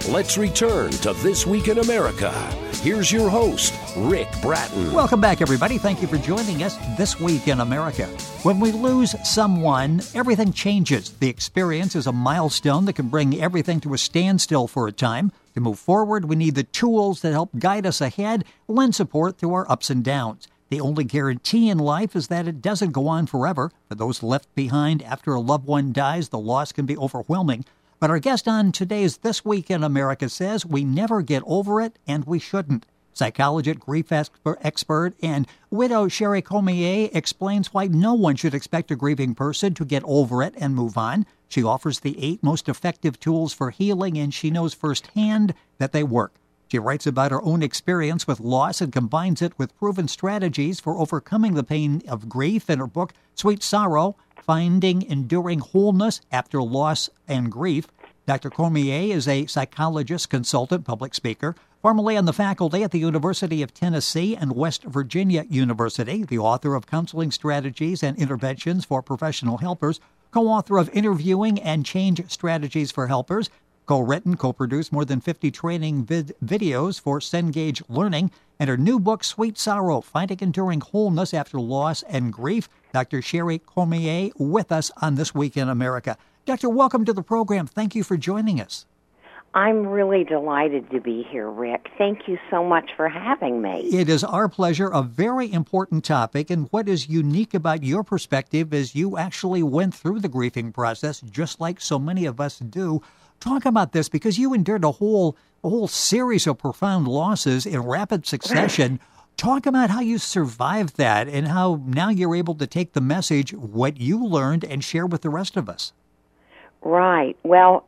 Let's return to This Week in America. Here's your host, Rick Bratton. Welcome back, everybody. Thank you for joining us This Week in America. When we lose someone, everything changes. The experience is a milestone that can bring everything to a standstill for a time. To move forward, we need the tools that help guide us ahead, lend support through our ups and downs. The only guarantee in life is that it doesn't go on forever. For those left behind after a loved one dies, the loss can be overwhelming. But our guest on today's This Week in America says we never get over it, and we shouldn't. Psychologist, grief expert, and widow Sherry Cormier explains why no one should expect a grieving person to get over it and move on. She offers the 8 most effective tools for healing, and she knows firsthand that they work. She writes about her own experience with loss and combines it with proven strategies for overcoming the pain of grief in her book, Sweet Sorrow, Finding Enduring Wholeness After Loss and Grief. Dr. Cormier is a psychologist, consultant, public speaker, formerly on the faculty at the University of Tennessee and West Virginia University, the author of Counseling Strategies and Interventions for Professional Helpers, co-author of Interviewing and Change Strategies for Helpers, co-written, co-produced more than 50 training videos for Cengage Learning, and her new book, Sweet Sorrow, Finding Enduring Wholeness After Loss and Grief. Dr. Sherry Cormier with us on This Week in America. Doctor, welcome to the program. Thank you for joining us. I'm really delighted to be here, Rick. Thank you so much for having me. It is our pleasure. A very important topic, and what is unique about your perspective is you actually went through the grieving process just like so many of us do. Talk about this, because you endured a whole series of profound losses in rapid succession. Talk about how you survived that and how now you're able to take the message, what you learned, and share with the rest of us. Right. Well,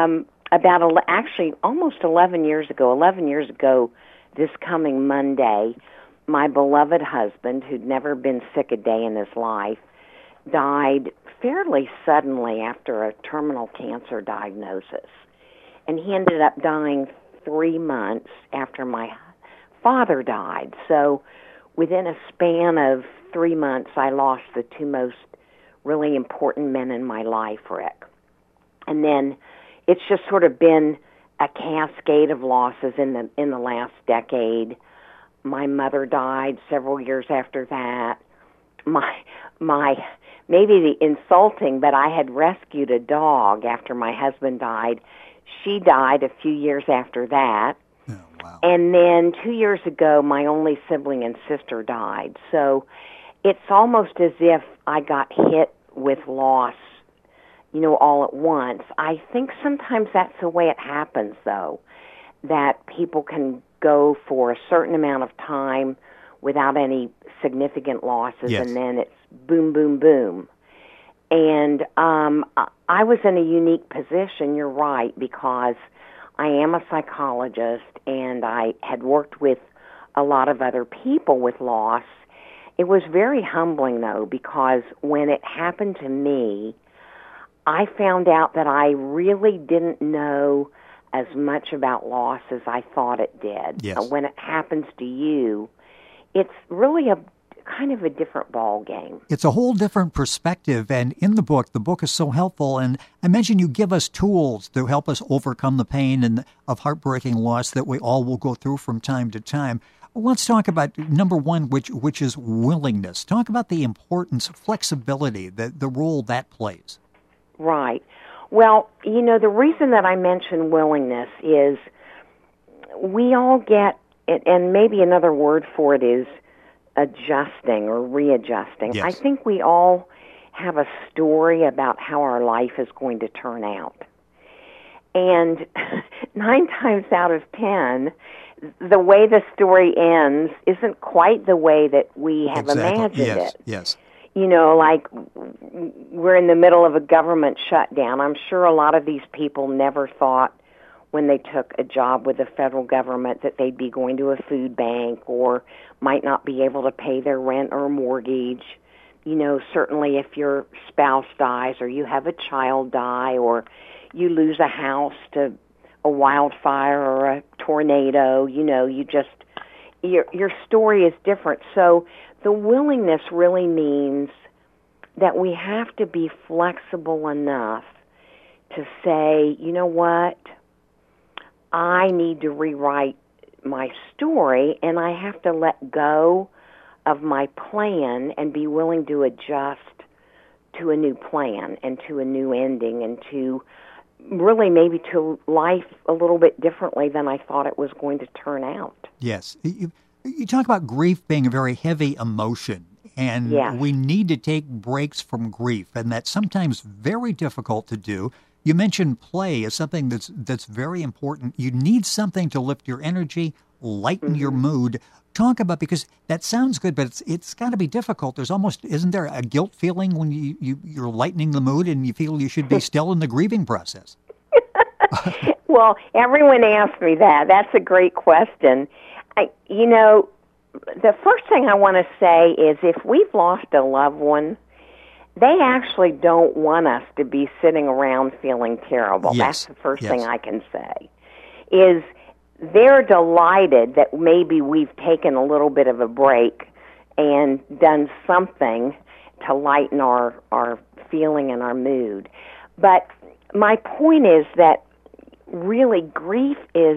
actually almost 11 years ago this coming Monday, my beloved husband, who'd never been sick a day in his life, died fairly suddenly after a terminal cancer diagnosis. And he ended up dying 3 months after my father died. So within a span of 3 months, I lost the 2 most really important men in my life, Rick. And then it's just sort of been a cascade of losses in the last decade. My mother died several years after that. My maybe the insulting, but I had rescued a dog after my husband died. She died a few years after that. Oh, wow. And then 2 years ago, my only sibling and sister died. So it's almost as if I got hit with loss, all at once. I think sometimes that's the way it happens, though, that people can go for a certain amount of time without any significant losses, yes. And then it's boom, boom, boom. And I was in a unique position, you're right, because I am a psychologist, and I had worked with a lot of other people with loss. It was very humbling, though, because when it happened to me, I found out that I really didn't know as much about loss as I thought it did. Yes. When it happens to you, it's really a kind of a different ball game. It's a whole different perspective, and in the book is so helpful. And I mentioned you give us tools to help us overcome the pain of heartbreaking loss that we all will go through from time to time. Let's talk about number one, which is willingness. Talk about the importance, flexibility, the role that plays. Right. Well, the reason that I mention willingness is we all get, and maybe another word for it is adjusting or readjusting. Yes. I think we all have a story about how our life is going to turn out. And 9 times out of 10, the way the story ends isn't quite the way that we have imagined it. Yes. Like we're in the middle of a government shutdown. I'm sure a lot of these people never thought when they took a job with the federal government that they'd be going to a food bank or might not be able to pay their rent or mortgage. Certainly if your spouse dies or you have a child die or you lose a house to a wildfire or a tornado, your story is different. So the willingness really means that we have to be flexible enough to say, you know what, I need to rewrite my story, and I have to let go of my plan and be willing to adjust to a new plan and to a new ending and to really maybe to life a little bit differently than I thought it was going to turn out. Yes. You talk about grief being a very heavy emotion, and Yes. we need to take breaks from grief, and that's sometimes very difficult to do. You mentioned play as something that's very important. You need something to lift your energy, lighten your mood. Talk about, because that sounds good, but it's got to be difficult. There's almost, isn't there a guilt feeling when you're lightening the mood and you feel you should be still in the grieving process? Well, everyone asks me that. That's a great question. The first thing I want to say is if we've lost a loved one, they actually don't want us to be sitting around feeling terrible. Yes. That's the first thing I can say. Is they're delighted that maybe we've taken a little bit of a break and done something to lighten our feeling and our mood. But my point is that really grief is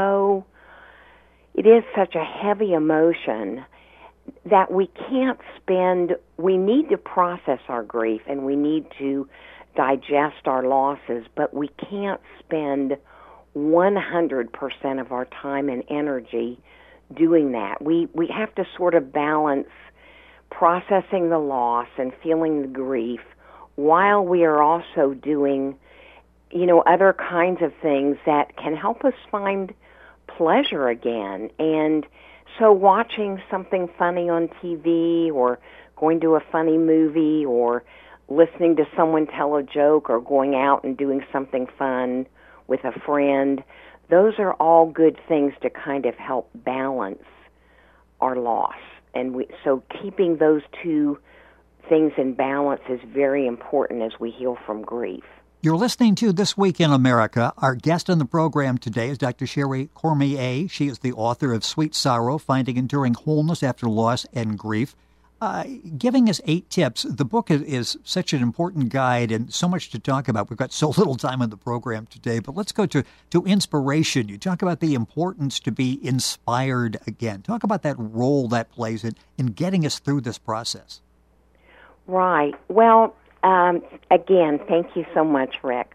such a heavy emotion that we need to process our grief and we need to digest our losses, but we can't spend 100% of our time and energy doing that. We have to sort of balance processing the loss and feeling the grief while we are also doing, other kinds of things that can help us find pleasure again. And so watching something funny on TV or going to a funny movie or listening to someone tell a joke or going out and doing something fun with a friend, those are all good things to kind of help balance our loss. And so keeping those two things in balance is very important as we heal from grief. You're listening to This Week in America. Our guest on the program today is Dr. Sherry Cormier. She is the author of Sweet Sorrow, Finding Enduring Wholeness After Loss and Grief. Giving us 8 tips. The book is such an important guide and so much to talk about. We've got so little time on the program today, but let's go to inspiration. You talk about the importance to be inspired again. Talk about that role that plays in getting us through this process. Right. Well, again, thank you so much, Rick.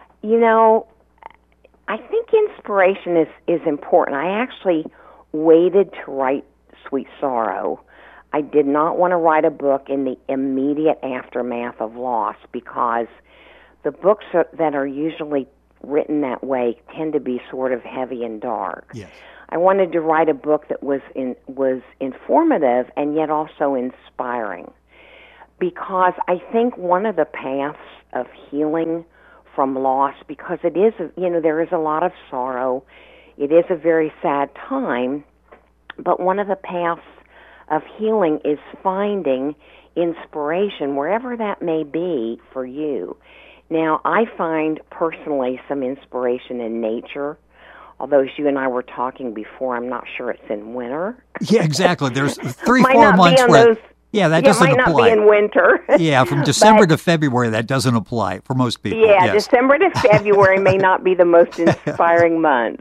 I think inspiration is important. I actually waited to write Sweet Sorrow. I did not want to write a book in the immediate aftermath of loss because the books that are usually written that way tend to be sort of heavy and dark. Yes. I wanted to write a book that was informative and yet also inspiring, because I think one of the paths of healing from loss, because it is, there is a lot of sorrow, it is a very sad time, but one of the paths of healing is finding inspiration wherever that may be for you. Now, I find personally some inspiration in nature. Although, as you and I were talking before, I'm not sure it's in winter. Yeah, exactly. There's 3-4 months where... Yeah, that doesn't apply. It might not be in winter. Yeah, from December to February, that doesn't apply for most people. Yeah, yes. December to February may not be the most inspiring months.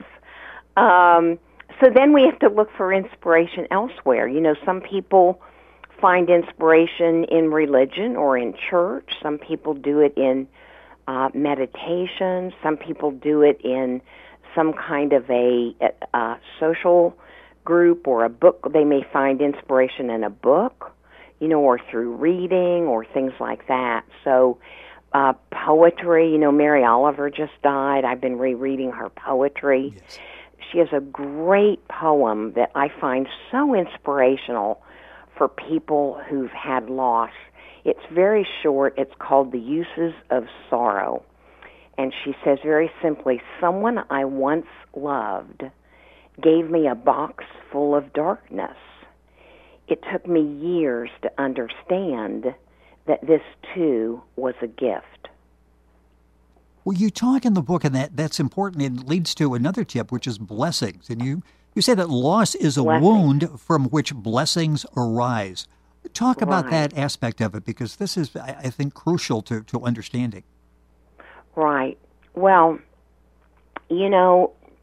So then we have to look for inspiration elsewhere. Some people find inspiration in religion or in church. Some people do it in meditation. Some people do it in some kind of a social group or a book. They may find inspiration in a book, or through reading or things like that. So poetry, Mary Oliver just died. I've been rereading her poetry. Yes. She has a great poem that I find so inspirational for people who've had loss. It's very short. It's called The Uses of Sorrow. And she says very simply, someone I once loved gave me a box full of darkness. It took me years to understand that this, too, was a gift. Well, you talk in the book, and that's important, and it leads to another tip, which is blessings. And you say that loss is a wound from which blessings arise. Talk about that aspect of it, because this is, I think, crucial to understanding. Right. Well,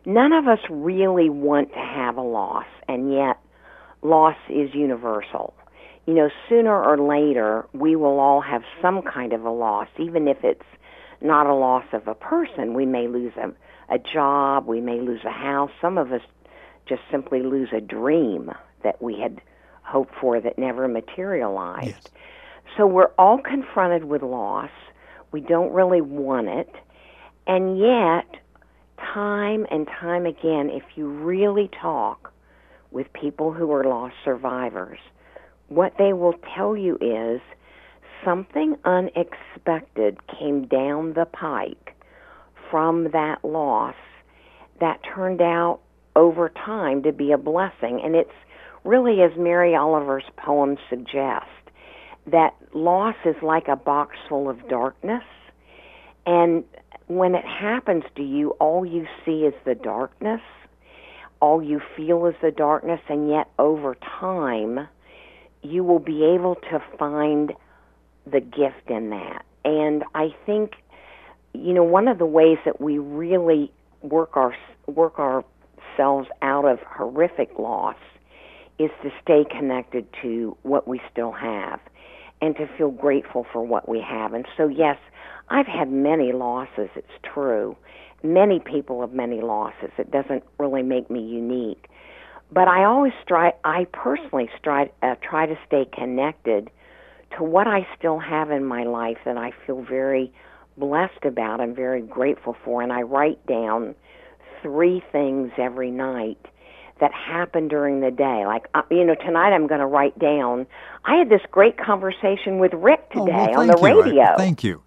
none of us really want to have a loss, and yet loss is universal. Sooner or later, we will all have some kind of a loss, even if it's not a loss of a person. We may lose a job, we may lose a house. Some of us just simply lose a dream that we had hoped for that never materialized. Yes. So we're all confronted with loss. We don't really want it. And yet, time and time again, if you really talk with people who are loss survivors, what they will tell you is something unexpected came down the pike from that loss that turned out over time to be a blessing. And it's really, as Mary Oliver's poem suggests, that loss is like a box full of darkness, and when it happens to you, all you see is the darkness, all you feel is the darkness, and yet over time, you will be able to find the gift in that. And I think, one of the ways that we really work ourselves out of horrific loss is to stay connected to what we still have and to feel grateful for what we have. And so, yes, I've had many losses, it's true. Many people have many losses. It doesn't really make me unique. But I personally try to stay connected to what I still have in my life that I feel very blessed about and very grateful for. And I write down 3 things every night that happen during the day. Like, tonight I'm going to write down, I had this great conversation with Rick today on the radio. Thank you.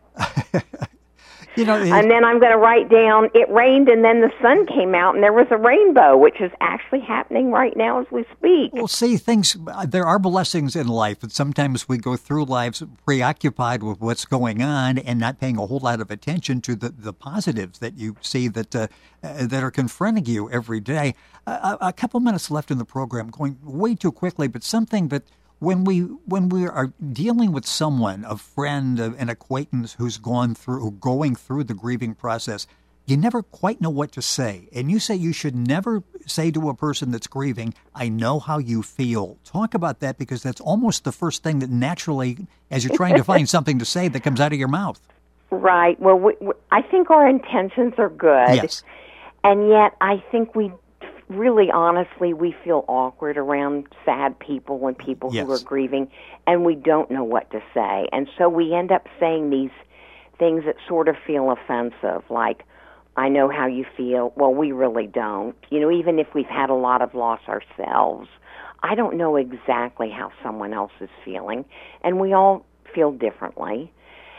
And then I'm going to write down, it rained and then the sun came out and there was a rainbow, which is actually happening right now as we speak. Well, see, there are blessings in life, and sometimes we go through lives preoccupied with what's going on and not paying a whole lot of attention to the positives that you see that are confronting you every day. A couple minutes left in the program, going way too quickly, but something that when we are dealing with someone, a friend, an acquaintance who's going through the grieving process, you never quite know what to say. And you say you should never say to a person that's grieving, "I know how you feel." Talk about that, because that's almost the first thing that naturally, as you're trying to find something to say, that comes out of your mouth. Right. Well, I think our intentions are good. Yes. And yet I think really, honestly, we feel awkward around sad people and people Yes. who are grieving, and we don't know what to say. And so we end up saying these things that sort of feel offensive, like, "I know how you feel." Well, we really don't. Even if we've had a lot of loss ourselves, I don't know exactly how someone else is feeling, and we all feel differently.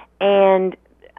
And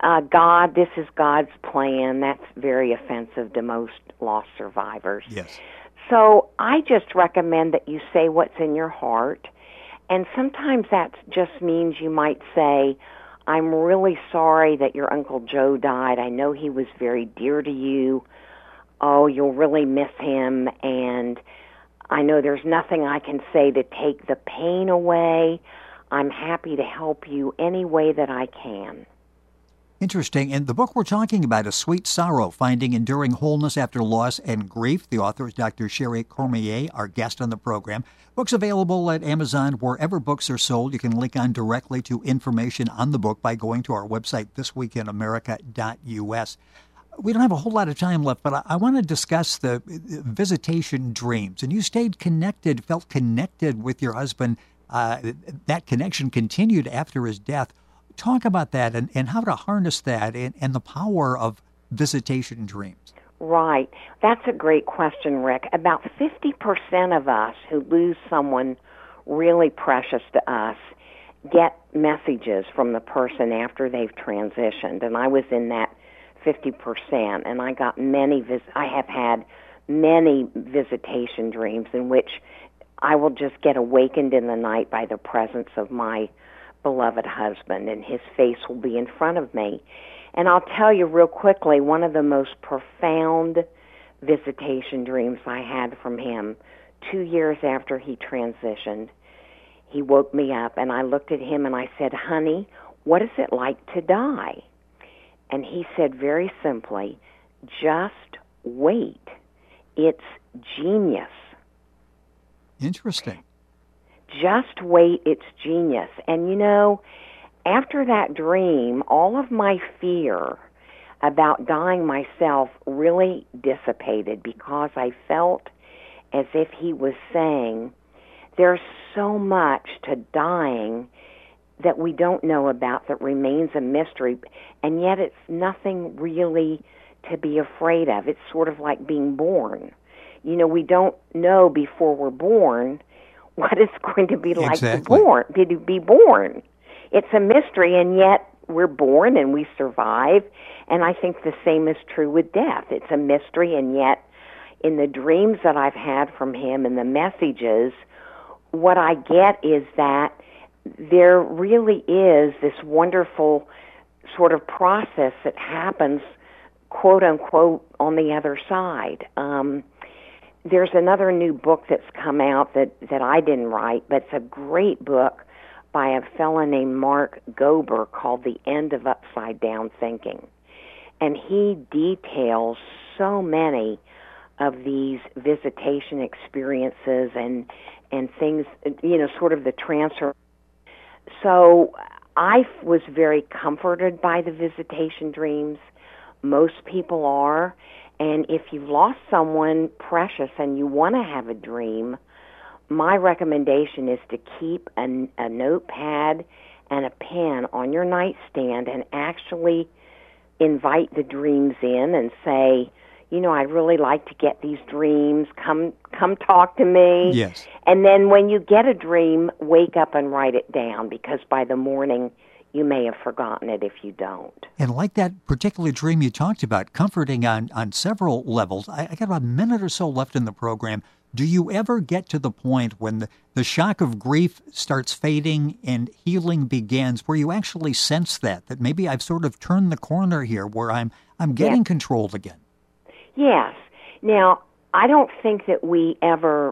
this is God's plan. That's very offensive to most loss survivors. Yes. So I just recommend that you say what's in your heart. And sometimes that just means you might say, "I'm really sorry that your Uncle Joe died. I know he was very dear to you. Oh, you'll really miss him. And I know there's nothing I can say to take the pain away. I'm happy to help you any way that I can." Interesting. And the book we're talking about is Sweet Sorrow, Finding Enduring Wholeness After Loss and Grief. The author is Dr. Sherry Cormier, our guest on the program. Book's available at Amazon wherever books are sold. You can link on directly to information on the book by going to our website, thisweekinamerica.us. We don't have a whole lot of time left, but I want to discuss the visitation dreams. And you stayed connected, felt connected with your husband. That connection continued after his death. Talk about that and how to harness that and the power of visitation dreams. Right. That's a great question, Rick. About 50% of us who lose someone really precious to us get messages from the person after they've transitioned. And I was in that 50%, and I got I have had many visitation dreams in which I will just get awakened in the night by the presence of my beloved husband, and his face will be in front of me. And I'll tell you real quickly, one of the most profound visitation dreams I had from him, 2 years after he transitioned, he woke me up, and I looked at him and I said, "Honey, what is it like to die?" And he said very simply, "Just wait. It's genius. Interesting. Just wait, it's genius. And after that dream, all of my fear about dying myself really dissipated, because I felt as if he was saying, there's so much to dying that we don't know about, that remains a mystery, and yet it's nothing really to be afraid of. It's sort of like being born. We don't know before we're born what it's going to be like to be born. It's a mystery, and yet we're born and we survive. And I think the same is true with death. It's a mystery, and yet in the dreams that I've had from him and the messages, what I get is that there really is this wonderful sort of process that happens, quote unquote, on the other side. There's another new book that's come out that I didn't write, but it's a great book by a fellow named Mark Gober called The End of Upside Down Thinking. And he details so many of these visitation experiences and things, sort of the transfer. So I was very comforted by the visitation dreams. Most people are. And if you've lost someone precious and you want to have a dream, my recommendation is to keep a notepad and a pen on your nightstand and actually invite the dreams in and say, I'd really like to get these dreams. Come talk to me. Yes. And then when you get a dream, wake up and write it down, because by the morning you may have forgotten it if you don't. And like that particular dream you talked about, comforting on several levels. I got about a minute or so left in the program. Do you ever get to the point when the shock of grief starts fading and healing begins, where you actually sense that maybe I've sort of turned the corner here, where I'm getting control again? Yes. Now, I don't think that we ever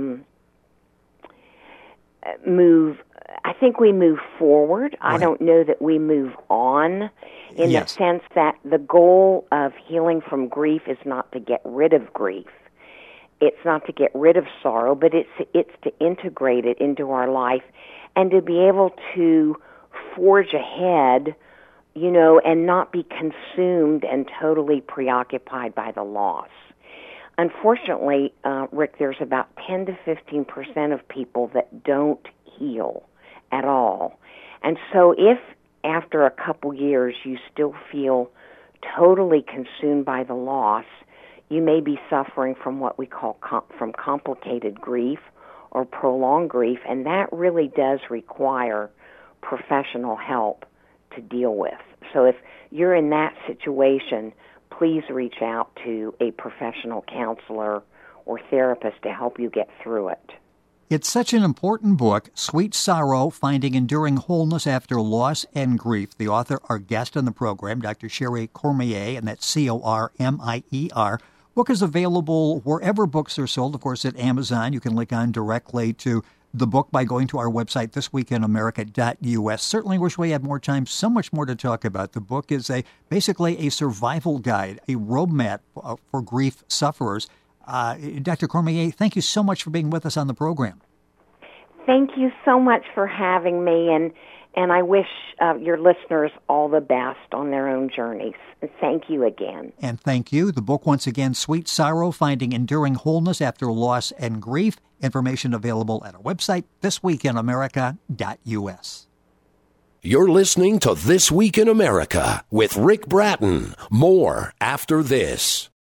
move. I think we move forward. Right. I don't know that we move on, in the sense that the goal of healing from grief is not to get rid of grief. It's not to get rid of sorrow, but it's to integrate it into our life and to be able to forge ahead, and not be consumed and totally preoccupied by the loss. Unfortunately, Rick, there's about 10 to 15% of people that don't heal at all. And so if after a couple years you still feel totally consumed by the loss, you may be suffering from what we call from complicated grief or prolonged grief, and that really does require professional help to deal with. So if you're in that situation, please reach out to a professional counselor or therapist to help you get through it. It's such an important book, Sweet Sorrow, Finding Enduring Wholeness After Loss and Grief. The author, our guest on the program, Dr. Sherry Cormier, and that's Cormier. Book is available wherever books are sold. Of course, at Amazon. You can link on directly to the book by going to our website, thisweekinamerica.us. Certainly wish we had more time. So much more to talk about. The book is basically a survival guide, a roadmap for grief sufferers. Dr. Cormier, thank you so much for being with us on the program. Thank you so much for having me, and I wish your listeners all the best on their own journeys. Thank you again. And thank you. The book, once again, Sweet Sorrow, Finding Enduring Wholeness After Loss and Grief. Information available at our website, thisweekinamerica.us. You're listening to This Week in America with Rick Bratton. More after this.